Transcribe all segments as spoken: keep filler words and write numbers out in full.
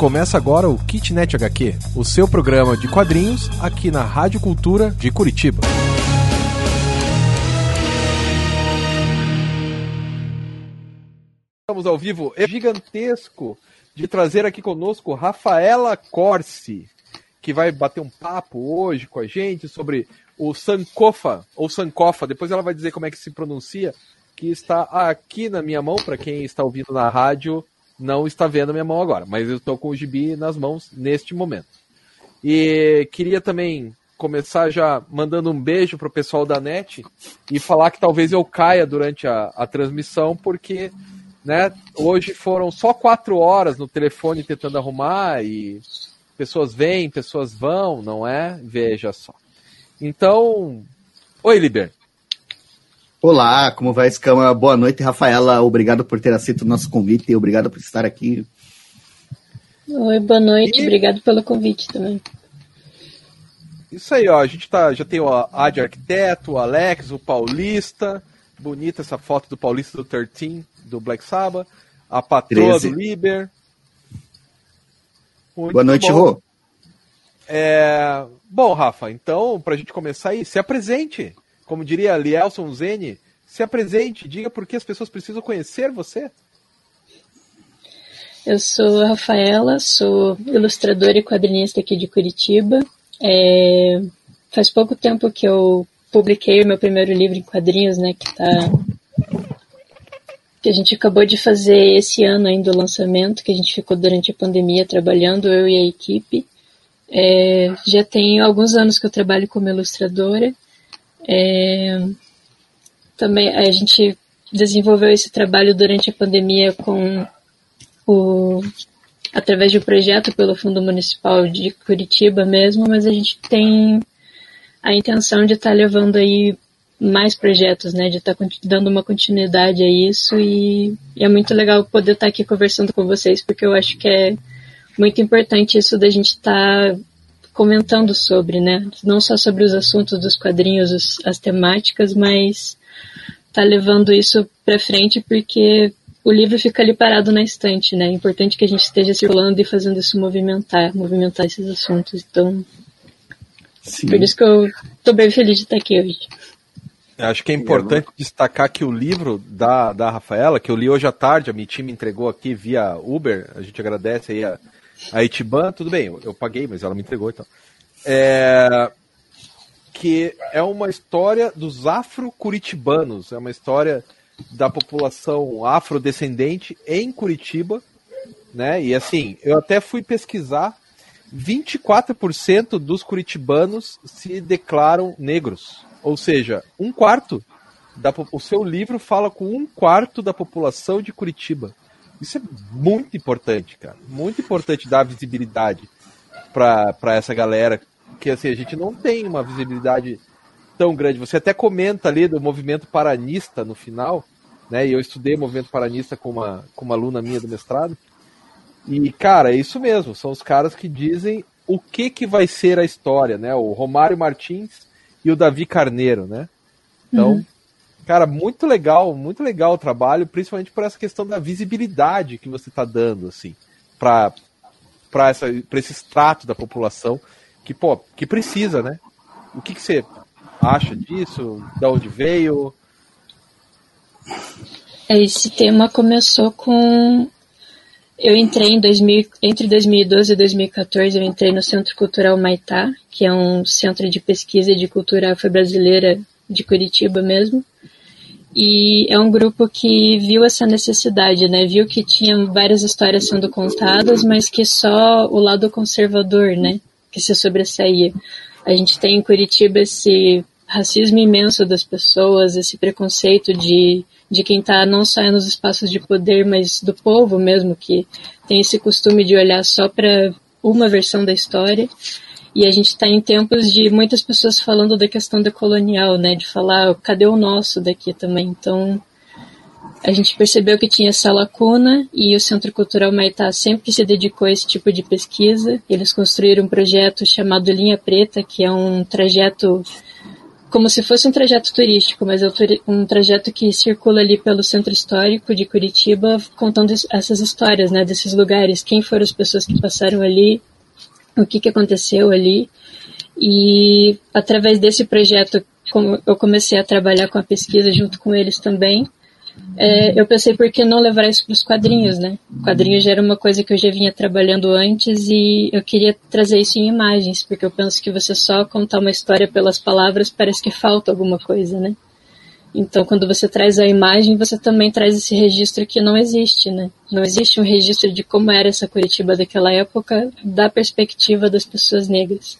Começa agora o Kitnet H Q, o seu programa de quadrinhos aqui na Rádio Cultura de Curitiba. Estamos ao vivo, é gigantesco de trazer aqui conosco Rafaela Corsi, que vai bater um papo hoje com a gente sobre o Sankofa, ou Sankofa, depois ela vai dizer como é que se pronuncia, que está aqui na minha mão, para quem está ouvindo na rádio, não está vendo a minha mão agora, mas eu estou com o gibi nas mãos neste momento. E queria também começar já mandando um beijo para o pessoal da net e falar que talvez eu caia durante a, a transmissão, porque né, hoje foram só quatro horas no telefone tentando arrumar e pessoas vêm, pessoas vão, não é? Veja só. Então, oi, Liber. Olá, como vai, Escama? Boa noite, Rafaela. Obrigado por ter aceito o nosso convite e obrigado por estar aqui. Oi, boa noite. E... Obrigado pelo convite também. Isso aí, ó. A gente tá, já tem o Ad Arquiteto, o Alex, o Paulista. Bonita essa foto do Paulista do treze, do Black Sabbath. A patroa treze. Do Liber. Muito boa noite, bom. Rô. É... Bom, Rafa, então, pra gente começar aí, se apresente. Como diria Lielson Zene, se apresente, diga por que as pessoas precisam conhecer você. Eu sou a Rafaela, sou ilustradora e quadrinista aqui de Curitiba. É... Faz pouco tempo que eu publiquei o meu primeiro livro em quadrinhos, né, que tá... que a gente acabou de fazer esse ano ainda o lançamento, que a gente ficou durante a pandemia trabalhando, eu e a equipe. É... Já tem alguns anos que eu trabalho como ilustradora. É, também a gente desenvolveu esse trabalho durante a pandemia com o, através de um projeto pelo Fundo Municipal de Curitiba mesmo, mas a gente tem a intenção de estar tá levando aí mais projetos, né, de estar tá dando uma continuidade a isso e, e é muito legal poder estar tá aqui conversando com vocês, porque eu acho que é muito importante isso da gente estar tá comentando sobre, né? Não só sobre os assuntos dos quadrinhos, os, as temáticas, mas tá levando isso para frente porque o livro fica ali parado na estante, né? É importante que a gente esteja circulando e fazendo isso movimentar, movimentar esses assuntos. Então, sim. Por isso que eu tô bem feliz de estar aqui hoje. Acho que é importante destacar que o livro da, da Rafaela, que eu li hoje à tarde, a minha time entregou aqui via Uber, a gente agradece aí a A Itiban, tudo bem, eu, eu paguei, mas ela me entregou, então. É, que é uma história dos afro-curitibanos, é uma história da população afrodescendente em Curitiba, né? E assim, eu até fui pesquisar, vinte e quatro por cento dos curitibanos se declaram negros. Ou seja, um quarto, da, o seu livro fala com um quarto da população de Curitiba. Isso é muito importante, cara. Muito importante dar visibilidade para essa galera, que assim, a gente não tem uma visibilidade tão grande. Você até comenta ali do movimento paranista no final, né? E eu estudei o movimento paranista com uma, com uma aluna minha do mestrado. E, cara, é isso mesmo. São os caras que dizem o que, que vai ser a história, né? O Romário Martins e o Davi Carneiro, né? Então... Uhum. Cara, muito legal, muito legal o trabalho, principalmente por essa questão da visibilidade que você está dando, assim, para para esse extrato da população que, pô, que precisa, né? O que, que você acha disso? De onde veio? Esse tema começou com... Eu entrei em dois mil, entre dois mil e doze e dois mil e quatorze, eu entrei no Centro Cultural Maitá, que é um centro de pesquisa de cultura afro-brasileira de Curitiba mesmo. E é um grupo que viu essa necessidade, né? Viu que tinha várias histórias sendo contadas, mas que só o lado conservador, né? Que se sobressaía. A gente tem em Curitiba esse racismo imenso das pessoas, esse preconceito de, de quem está não só nos espaços de poder, mas do povo mesmo, que tem esse costume de olhar só para uma versão da história. E a gente está em tempos de muitas pessoas falando da questão decolonial, né? De falar, cadê o nosso daqui também? Então, a gente percebeu que tinha essa lacuna e o Centro Cultural Maitá sempre se dedicou a esse tipo de pesquisa. Eles construíram um projeto chamado Linha Preta, que é um trajeto como se fosse um trajeto turístico, mas é um trajeto que circula ali pelo centro histórico de Curitiba, contando essas histórias, né, desses lugares, quem foram as pessoas que passaram ali, o que, que aconteceu ali. E através desse projeto, como eu comecei a trabalhar com a pesquisa junto com eles também, é, eu pensei por que não levar isso para os quadrinhos, né? Quadrinhos já era uma coisa que eu já vinha trabalhando antes e eu queria trazer isso em imagens, porque eu penso que você só contar uma história pelas palavras parece que falta alguma coisa, né? Então, quando você traz a imagem, você também traz esse registro que não existe, né? Não existe um registro de como era essa Curitiba daquela época, da perspectiva das pessoas negras.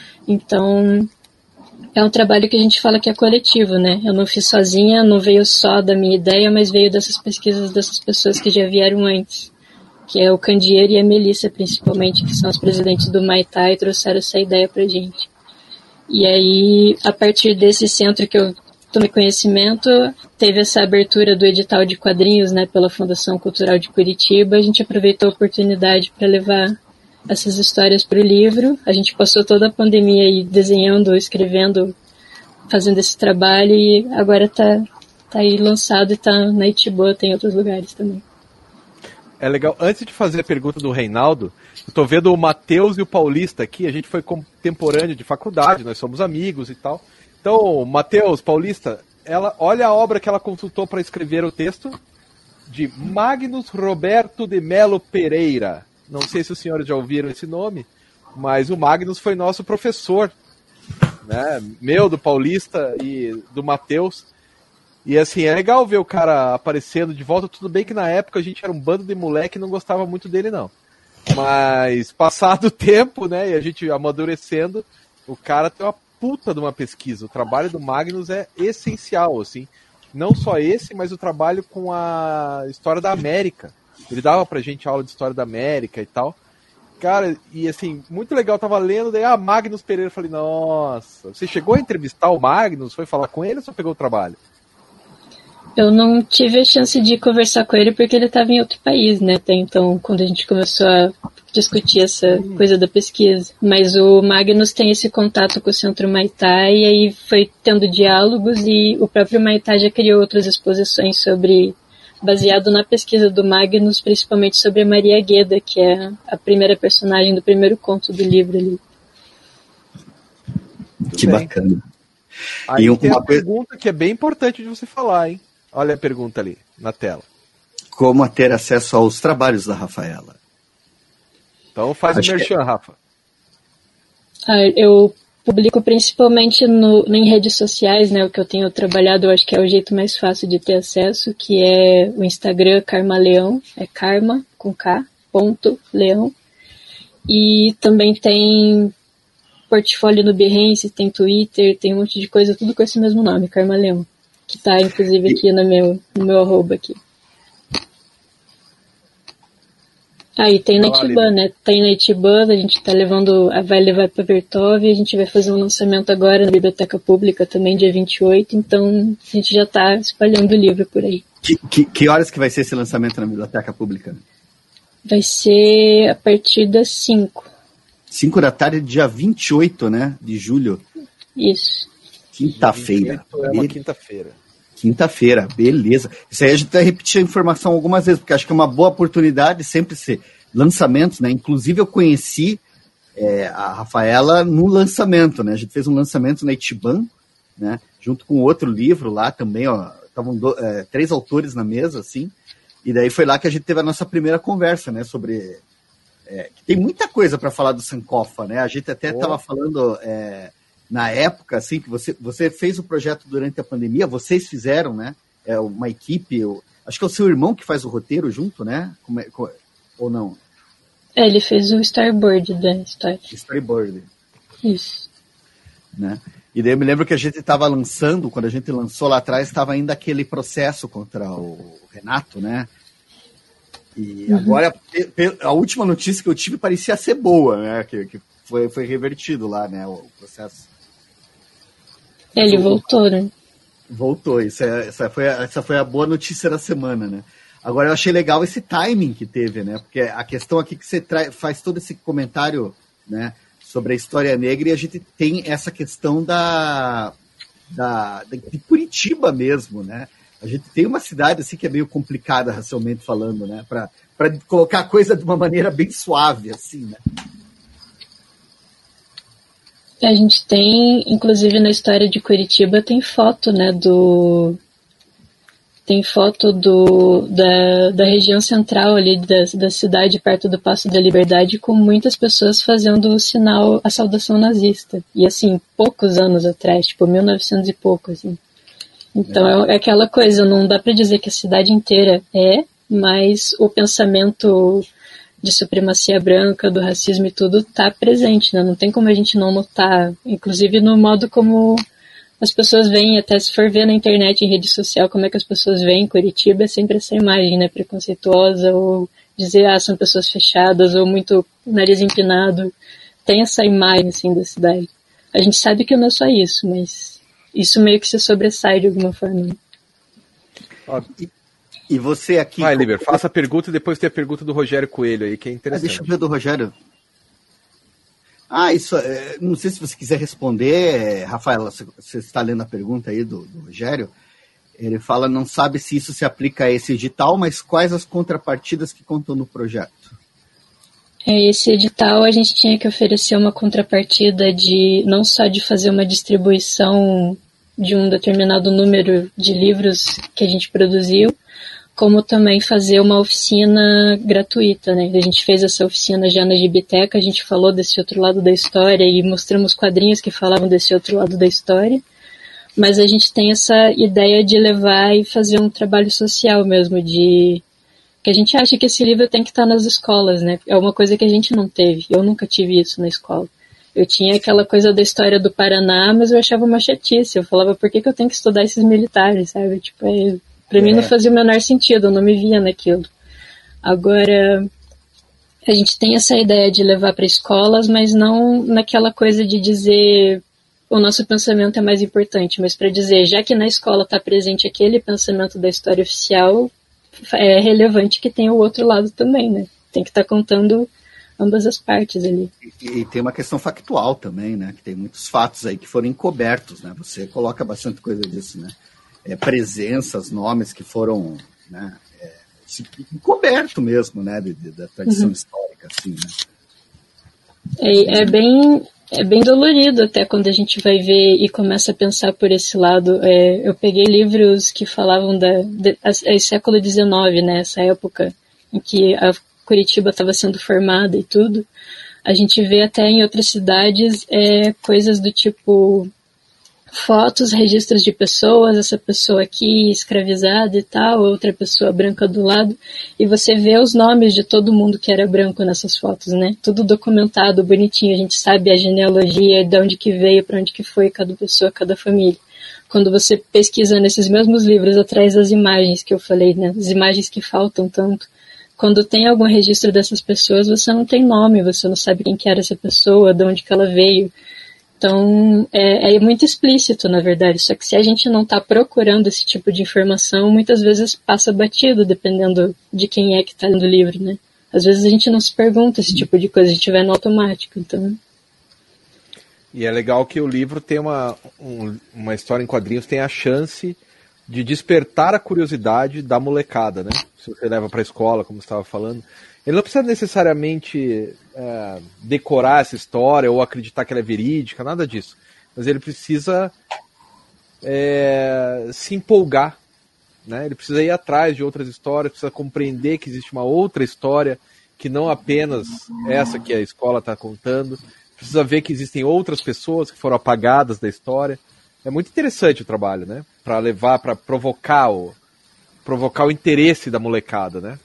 Então, é um trabalho que a gente fala que é coletivo, né? Eu não fiz sozinha, não veio só da minha ideia, mas veio dessas pesquisas dessas pessoas que já vieram antes, que é o Candeeiro e a Melissa, principalmente, que são os presidentes do Maitá e trouxeram essa ideia pra gente. E aí, a partir desse centro que eu tomei conhecimento, teve essa abertura do edital de quadrinhos, né, pela Fundação Cultural de Curitiba, a gente aproveitou a oportunidade para levar essas histórias para o livro. A gente passou toda a pandemia aí desenhando, escrevendo, fazendo esse trabalho e agora tá, tá aí lançado e tá na Itibã, tem em outros lugares também. É legal. Antes de fazer a pergunta do Reinaldo, eu tô vendo o Matheus e o Paulista aqui, a gente foi contemporâneo de faculdade, nós somos amigos e tal. Então, Matheus, Paulista, ela, olha a obra que ela consultou para escrever o texto de Magnus Roberto de Melo Pereira. Não sei se os senhores já ouviram esse nome, mas o Magnus foi nosso professor, né? Meu, do Paulista e do Matheus. E assim, é legal ver o cara aparecendo de volta. Tudo bem que na época a gente era um bando de moleque e não gostava muito dele, não. Mas passado o tempo, né, e a gente amadurecendo, o cara tem uma puta de uma pesquisa. O trabalho do Magnus é essencial, assim. Não só esse, mas o trabalho com a história da América. Ele dava pra gente aula de história da América e tal. Cara, e assim, muito legal, eu tava lendo, daí, ah, Magnus Pereira, eu falei, nossa, você chegou a entrevistar o Magnus, foi falar com ele ou só pegou o trabalho? Eu não tive a chance de conversar com ele porque ele estava em outro país, né, até então, quando a gente começou a discutir essa coisa da pesquisa. Mas o Magnus tem esse contato com o Centro Maitá e aí foi tendo diálogos e o próprio Maitá já criou outras exposições sobre... baseado na pesquisa do Magnus, principalmente sobre a Maria Gueda, que é a primeira personagem do primeiro conto do livro ali. Que bacana. Aí e tem uma pergunta que é bem importante de você falar, hein? Olha a pergunta ali, na tela. Como ter acesso aos trabalhos da Rafaela? Então faz Acho o merchan, que... Rafa. Ah, eu publico principalmente no, em redes sociais, né, o que eu tenho trabalhado, eu acho que é o jeito mais fácil de ter acesso, que é o Instagram Karma Leão, é karma, com K, ponto, leão. E também tem portfólio no Behance, tem Twitter, tem um monte de coisa, tudo com esse mesmo nome, Karma Leão, que tá inclusive aqui no meu, no meu arroba aqui. Ah, e tem na Itibã, né? Tem na Itibã, a gente tá levando, vai levar pra Vertov, a gente vai fazer um lançamento agora na Biblioteca Pública também, dia vinte e oito, então a gente já tá espalhando o livro por aí. Que, que, que horas que vai ser esse lançamento na Biblioteca Pública? Vai ser a partir das cinco. cinco da tarde, dia vinte e oito, né? De julho. Isso. Quinta-feira. É uma quinta-feira. Quinta-feira, beleza. Isso aí a gente vai repetir a informação algumas vezes, porque acho que é uma boa oportunidade sempre ser lançamentos, né? Inclusive eu conheci é, a Rafaela no lançamento, né? A gente fez um lançamento na Itibã, né? Junto com outro livro lá também, ó. Estavam do, é, três autores na mesa, assim. E daí foi lá que a gente teve a nossa primeira conversa, né? Sobre... É, tem muita coisa para falar do Sankofa, né? A gente até estava falando... É, na época, assim, que você, você fez o projeto durante a pandemia, vocês fizeram, né? É uma equipe, eu, acho que é o seu irmão que faz o roteiro junto, né? Como é, como, ou não? É, ele fez o storyboard da história. Storyboard. Isso. Né? E daí eu me lembro que a gente estava lançando, quando a gente lançou lá atrás, estava ainda aquele processo contra o Renato, né? E uhum. agora, a última notícia que eu tive parecia ser boa, né? Que, que foi, foi revertido lá, né? O processo. Ele voltou, né? Voltou, isso é, essa, foi a, essa foi a boa notícia da semana, né? Agora eu achei legal esse timing que teve, né? Porque a questão aqui que você traz, faz todo esse comentário, né, sobre a história negra, e a gente tem essa questão da, da, de Curitiba mesmo, né? A gente tem uma cidade assim que é meio complicada racialmente falando, né? Para colocar a coisa de uma maneira bem suave, assim, né? A gente tem, inclusive na história de Curitiba, tem foto, né, do... Tem foto do, da, da região central ali da, da cidade, perto do Paço da Liberdade, com muitas pessoas fazendo o sinal, a saudação nazista. E assim, poucos anos atrás, tipo mil e novecentos e pouco, assim. Então é, é aquela coisa, não dá para dizer que a cidade inteira é, mas o pensamento de supremacia branca, do racismo e tudo tá presente, né? Não tem como a gente não notar, inclusive no modo como as pessoas veem, até se for ver na internet, em rede social, como é que as pessoas veem Curitiba, é sempre essa imagem, né, preconceituosa, ou dizer, ah, são pessoas fechadas, ou muito nariz empinado. Tem essa imagem, assim, da cidade. A gente sabe que não é só isso, mas isso meio que se sobressai de alguma forma. E, e você aqui... Vai, Liber, faça a pergunta e depois tem a pergunta do Rogério Coelho aí, que é interessante. Ah, deixa eu ver do Rogério. Ah, isso, é, não sei se você quiser responder, Rafaela, você está lendo a pergunta aí do, do Rogério. Ele fala, não sabe se isso se aplica a esse edital, mas quais as contrapartidas que contam no projeto? É, esse edital a gente tinha que oferecer uma contrapartida de, não só de fazer uma distribuição de um determinado número de livros que a gente produziu, como também fazer uma oficina gratuita, né? A gente fez essa oficina já na Gibiteca, a gente falou desse outro lado da história e mostramos quadrinhos que falavam desse outro lado da história, mas a gente tem essa ideia de levar e fazer um trabalho social mesmo, de que a gente acha que esse livro tem que estar nas escolas, né? É uma coisa que a gente não teve, eu nunca tive isso na escola. Eu tinha aquela coisa da história do Paraná, mas eu achava uma chatice, eu falava, por que que eu tenho que estudar esses militares, sabe? Tipo, é... Para mim não fazia o menor sentido, eu não me via naquilo. Agora, a gente tem essa ideia de levar para escolas, mas não naquela coisa de dizer o nosso pensamento é mais importante, mas para dizer, já que na escola está presente aquele pensamento da história oficial, é relevante que tenha o outro lado também, né? Tem que estar tá contando ambas as partes ali. E, e tem uma questão factual também, né? Que tem muitos fatos aí que foram encobertos, né? Você coloca bastante coisa disso, né? É, presenças, nomes que foram, né, é, encoberto mesmo, né, de, de, da tradição uhum. histórica, assim, né? É, é, bem, é bem dolorido até quando a gente vai ver e começa a pensar por esse lado. É, eu peguei livros que falavam da de, é, século dezenove, né, essa época em que a Curitiba estava sendo formada e tudo. A gente vê até em outras cidades é, coisas do tipo... fotos, registros de pessoas, essa pessoa aqui escravizada e tal, outra pessoa branca do lado, e você vê os nomes de todo mundo que era branco nessas fotos, né? Tudo documentado, bonitinho, a gente sabe a genealogia, de onde que veio, para onde que foi cada pessoa, cada família. Quando você pesquisa nesses mesmos livros, atrás das imagens que eu falei, né? As imagens que faltam tanto, quando tem algum registro dessas pessoas, você não tem nome, você não sabe quem que era essa pessoa, de onde que ela veio. Então, é, é muito explícito, na verdade, só que se a gente não está procurando esse tipo de informação, muitas vezes passa batido, dependendo de quem é que está lendo o livro, né? Às vezes a gente não se pergunta esse tipo de coisa, a gente vai no automático, então... E é legal que o livro tem uma, um, uma história em quadrinhos, tem a chance de despertar a curiosidade da molecada, né? Se você leva para a escola, como você estava falando... Ele não precisa necessariamente é, decorar essa história ou acreditar que ela é verídica, nada disso. Mas ele precisa é, se empolgar, né? Ele precisa ir atrás de outras histórias, precisa compreender que existe uma outra história que não apenas essa que a escola está contando. Precisa ver que existem outras pessoas que foram apagadas da história. É muito interessante o trabalho, né? Para levar, para provocar o, provocar o interesse da molecada, né?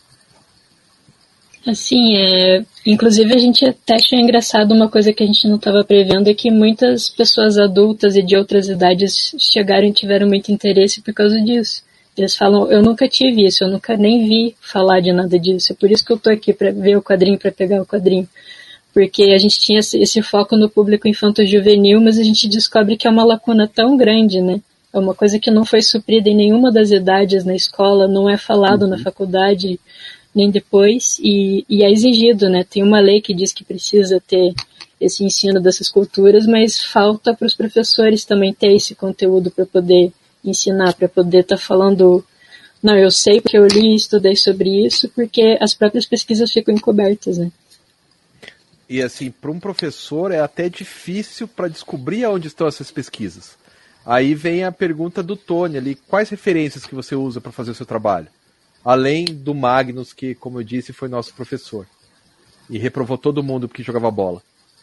Assim, é, inclusive a gente até achou engraçado uma coisa que a gente não estava prevendo, é que muitas pessoas adultas e de outras idades chegaram e tiveram muito interesse por causa disso. Eles falam, eu nunca tive isso, eu nunca nem vi falar de nada disso, é por isso que eu tô aqui para ver o quadrinho, para pegar o quadrinho. Porque a gente tinha esse foco no público infanto-juvenil, mas a gente descobre que é uma lacuna tão grande, né? É uma coisa que não foi suprida em nenhuma das idades na escola, não é falado uhum. na faculdade. nem depois, e, e é exigido, né? Tem uma lei que diz que precisa ter esse ensino dessas culturas, mas falta para os professores também ter esse conteúdo para poder ensinar, para poder estar tá falando, não, eu sei porque eu li e estudei sobre isso, porque as próprias pesquisas ficam encobertas, né? E assim, para um professor é até difícil para descobrir onde estão essas pesquisas. Aí vem a pergunta do Tony ali, quais referências que você usa para fazer o seu trabalho? Além do Magnus, que, como eu disse, foi nosso professor. E reprovou todo mundo porque jogava bola.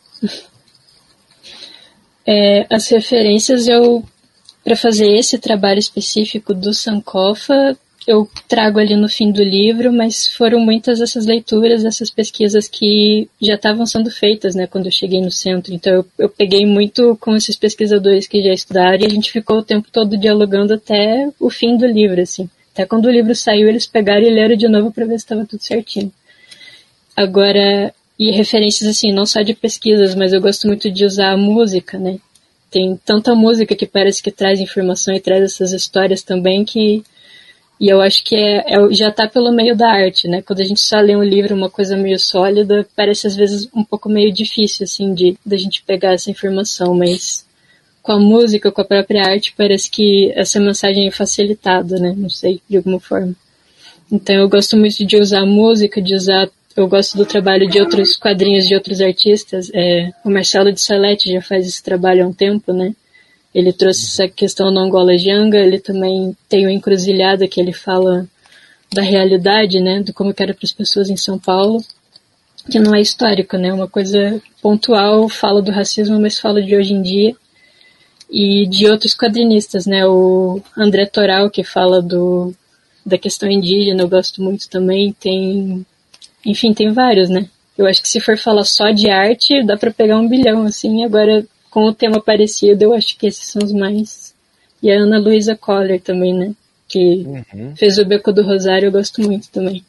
É, as referências, eu, para fazer esse trabalho específico do Sankofa, eu trago ali no fim do livro, mas foram muitas essas leituras, essas pesquisas que já estavam sendo feitas, né, quando eu cheguei no centro. Então eu, eu peguei muito com esses pesquisadores que já estudaram e a gente ficou o tempo todo dialogando até o fim do livro, assim. Até quando o livro saiu, eles pegaram e leram de novo para ver se estava tudo certinho. Agora, e referências assim, não só de pesquisas, mas eu gosto muito de usar a música, né. Tem tanta música que parece que traz informação e traz essas histórias também que... E eu acho que é, é, já está pelo meio da arte, né? Quando a gente só lê um livro, uma coisa meio sólida, parece às vezes um pouco meio difícil, assim, de da gente pegar essa informação, mas com a música, com a própria arte, parece que essa mensagem é facilitada, né? Não sei, de alguma forma. Então eu gosto muito de usar música, de usar... Eu gosto do trabalho de outros quadrinhos de outros artistas. É, o Marcelo de Salete já faz esse trabalho há um tempo, né? Ele trouxe essa questão da Angola Janga, ele também tem o Encruzilhada, que ele fala da realidade, né, do como que era para as pessoas em São Paulo, que não é histórico, né, uma coisa pontual, fala do racismo, mas fala de hoje em dia, e de outros quadrinistas, né, o André Toral, que fala do, da questão indígena, eu gosto muito também, tem, enfim, tem vários, né, eu acho que se for falar só de arte, dá para pegar um bilhão, assim, agora... Com o tema parecido, eu acho que esses são os mais... E a Ana Luísa Coller também, né? Que uhum. fez o Beco do Rosário, eu gosto muito também.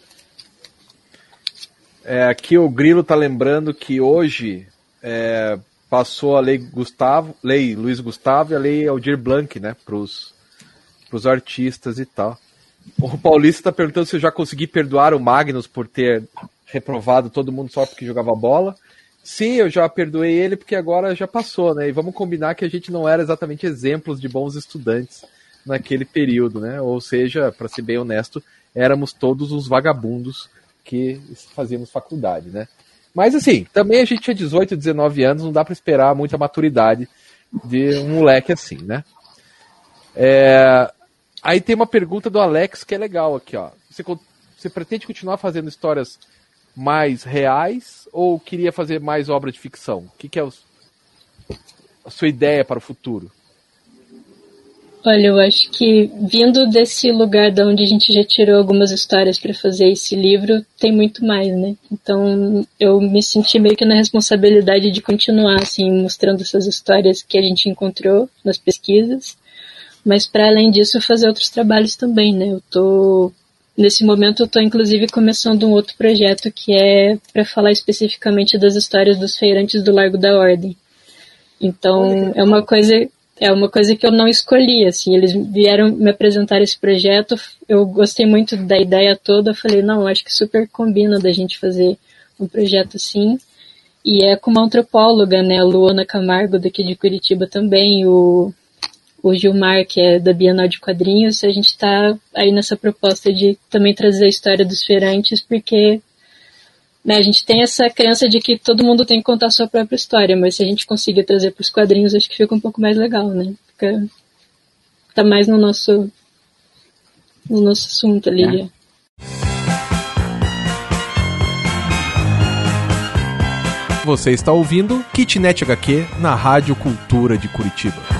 É, aqui o Grilo tá lembrando que hoje é, passou a lei Gustavo, lei Luiz Gustavo e a lei Aldir Blanc, né? Pros, pros artistas e tal. O Paulista tá perguntando se eu já consegui perdoar o Magnus por ter reprovado todo mundo só porque jogava bola. Sim, eu já perdoei ele porque agora já passou, né? E vamos combinar que a gente não era exatamente exemplos de bons estudantes naquele período, né? Ou seja, para ser bem honesto, éramos todos os vagabundos que fazíamos faculdade, né? Mas assim, também a gente tinha dezoito, dezenove anos, não dá para esperar muita maturidade de um moleque assim, né? É... Aí tem uma pergunta do Alex que é legal aqui, ó. Você, você pretende continuar fazendo histórias mais reais ou queria fazer mais obra de ficção? O que, que é o, a sua ideia para o futuro? Olha, eu acho que vindo desse lugar de onde a gente já tirou algumas histórias para fazer esse livro, tem muito mais, né? Então eu me senti meio que na responsabilidade de continuar, assim, mostrando essas histórias que a gente encontrou nas pesquisas, mas para além disso fazer outros trabalhos também, né? Eu tô Nesse momento eu estou inclusive começando um outro projeto que é para falar especificamente das histórias dos feirantes do Largo da Ordem. Então é uma coisa é uma coisa que eu não escolhi, assim, eles vieram me apresentar esse projeto, eu gostei muito da ideia toda, eu falei, não, acho que super combina da gente fazer um projeto assim, e é com uma antropóloga, né, a Luana Camargo daqui de Curitiba também, o o Gilmar, que é da Bienal de Quadrinhos, a gente está aí nessa proposta de também trazer a história dos feirantes, porque né, a gente tem essa crença de que todo mundo tem que contar a sua própria história, mas se a gente conseguir trazer para os quadrinhos, acho que fica um pouco mais legal, né? Fica, tá mais no nosso, no nosso assunto ali. É. Você está ouvindo Kitnet H Q na Rádio Cultura de Curitiba.